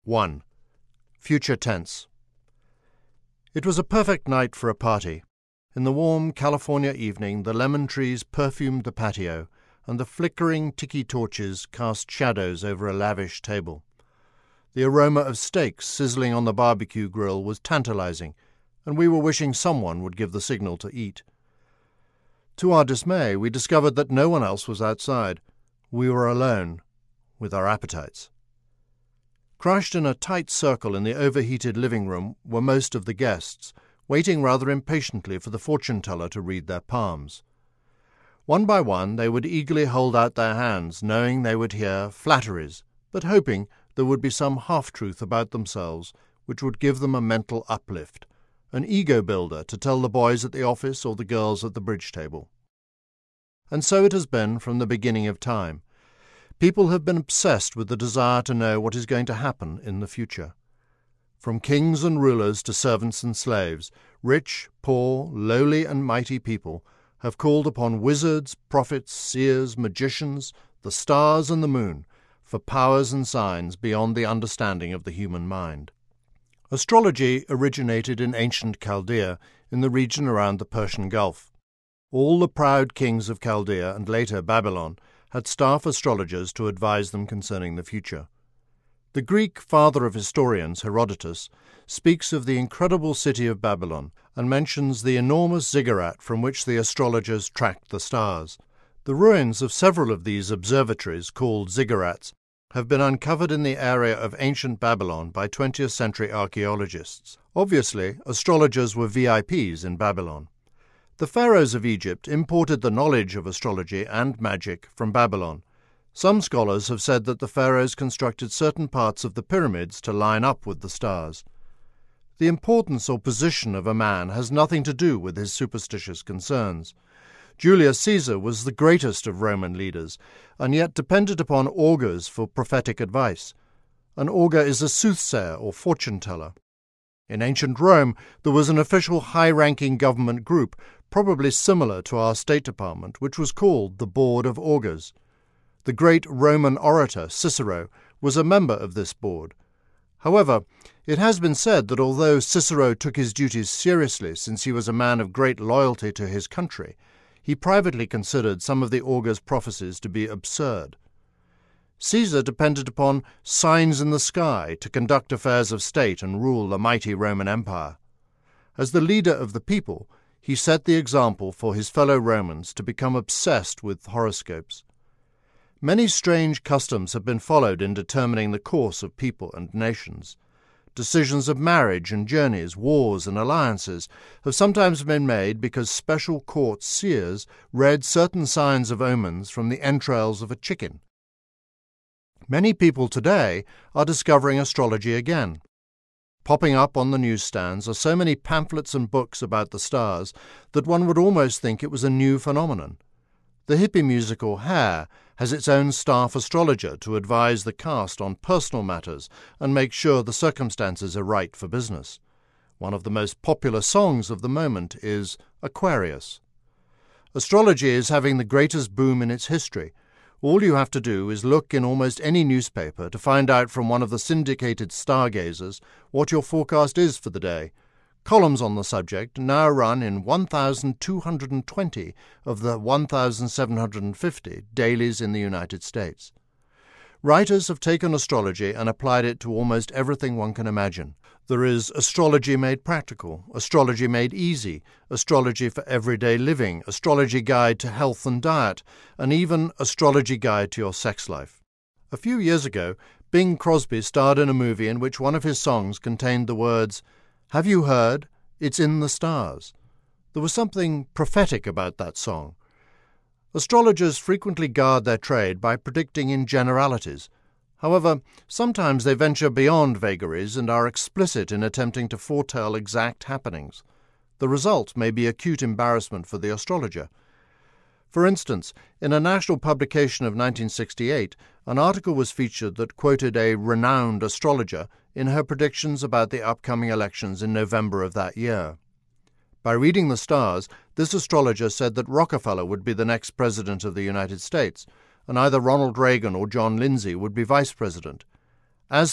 1. Future tense. It was a perfect night for a party. In the warm California evening, the lemon trees perfumed the patio, and the flickering tiki torches cast shadows over a lavish table. The aroma of steaks sizzling on the barbecue grill was tantalizing, and we were wishing someone would give the signal to eat. To our dismay, we discovered that no one else was outside. We were alone, with our appetites. Crushed in a tight circle in the overheated living room were most of the guests, waiting rather impatiently for the fortune-teller to read their palms. One by one they would eagerly hold out their hands, knowing they would hear flatteries, but hoping there would be some half-truth about themselves which would give them a mental uplift, an ego-builder to tell the boys at the office or the girls at the bridge table. And so it has been from the beginning of time. People have been obsessed with the desire to know what is going to happen in the future. From kings and rulers to servants and slaves, rich, poor, lowly and mighty people have called upon wizards, prophets, seers, magicians, the stars and the moon for powers and signs beyond the understanding of the human mind. Astrology originated in ancient Chaldea, in the region around the Persian Gulf. All the proud kings of Chaldea and later Babylon had staff astrologers to advise them concerning the future. The Greek father of historians, Herodotus, speaks of the incredible city of Babylon and mentions the enormous ziggurat from which the astrologers tracked the stars. The ruins of several of these observatories, called ziggurats, have been uncovered in the area of ancient Babylon by 20th century archaeologists. Obviously, astrologers were VIPs in Babylon. The pharaohs of Egypt imported the knowledge of astrology and magic from Babylon. Some scholars have said that the pharaohs constructed certain parts of the pyramids to line up with the stars. The importance or position of a man has nothing to do with his superstitious concerns. Julius Caesar was the greatest of Roman leaders, and yet depended upon augurs for prophetic advice. An augur is a soothsayer or fortune-teller. In ancient Rome, there was an official high-ranking government group, probably similar to our State Department, which was called the Board of Augurs. The great Roman orator, Cicero, was a member of this board. However, it has been said that although Cicero took his duties seriously since he was a man of great loyalty to his country, he privately considered some of the augurs' prophecies to be absurd. Caesar depended upon signs in the sky to conduct affairs of state and rule the mighty Roman Empire. As the leader of the people, he set the example for his fellow Romans to become obsessed with horoscopes. Many strange customs have been followed in determining the course of people and nations. Decisions of marriage and journeys, wars and alliances have sometimes been made because special court seers read certain signs of omens from the entrails of a chicken. Many people today are discovering astrology again. Popping up on the newsstands are so many pamphlets and books about the stars that one would almost think it was a new phenomenon. The hippie musical Hair has its own staff astrologer to advise the cast on personal matters and make sure the circumstances are right for business. One of the most popular songs of the moment is Aquarius. Astrology is having the greatest boom in its history. All you have to do is look in almost any newspaper to find out from one of the syndicated stargazers what your forecast is for the day. Columns on the subject now run in 1,220 of the 1,750 dailies in the United States. Writers have taken astrology and applied it to almost everything one can imagine. There is astrology made practical, astrology made easy, astrology for everyday living, astrology guide to health and diet, and even astrology guide to your sex life. A few years ago, Bing Crosby starred in a movie in which one of his songs contained the words, "Have you heard? It's in the stars." There was something prophetic about that song. Astrologers frequently guard their trade by predicting in generalities. However, sometimes they venture beyond vagaries and are explicit in attempting to foretell exact happenings. The result may be acute embarrassment for the astrologer. For instance, in a national publication of 1968, an article was featured that quoted a renowned astrologer in her predictions about the upcoming elections in November of that year. By reading the stars, this astrologer said that Rockefeller would be the next president of the United States, and either Ronald Reagan or John Lindsay would be vice president. As